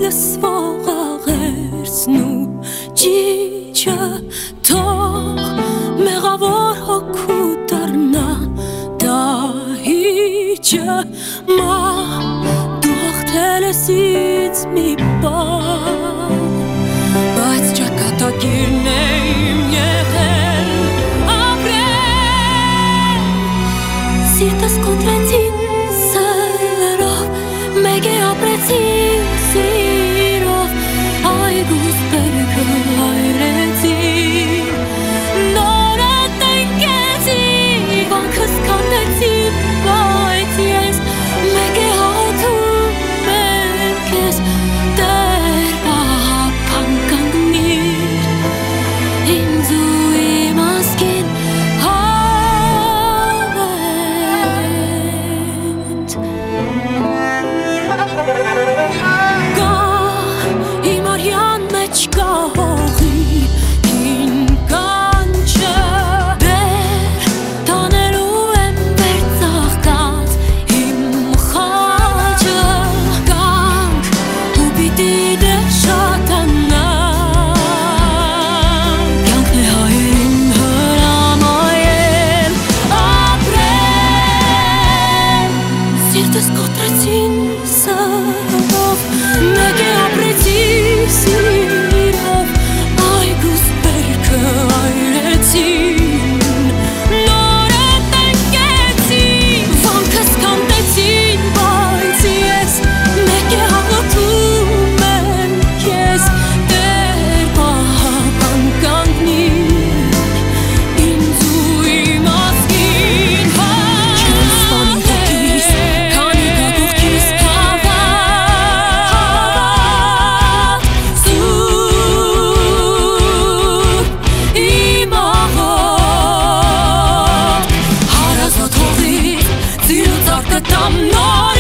ես ողաղերցն ու ջիջը թող մեղավոր հոգու դառնա դահիճը դու հաղթել ես ինձ մի բան բայց ճակատագիրն է իմ եղել ապրել սիրտս կոտրեցին սերով մեկ է ապրեցին սիրով այգուս բերքը հայրեցին նորը տնկեցի վանքս կանեցին բայց ես մեկ է հաղթում եմ քեզ Տեր պահապան կանգնիր ինձ ու իմ ազգին հավերդ Գա իմ արյան մեջ կա հողի հին կանչը Դեր տանելու եմ վերծաղկած իմ խաչը Կանք ու պիտի դեր շատանանք Կյանքն է հայերին հրամայել ապրել Սիրտս կոտրեցին սրով մեկ է ապրեցի սիրով այգուս բերքը այրեցին նորը տնկեցի վանքս կանեցին բայց ես մեկ է հաղթում եմ քեզ Տեր պահապան կանգնիր ինձ ու իմ ազգին հավերդ քանի գա կողքիս Իմ աղոտ հարազատ հողի ծիրուց արտը տամ նոր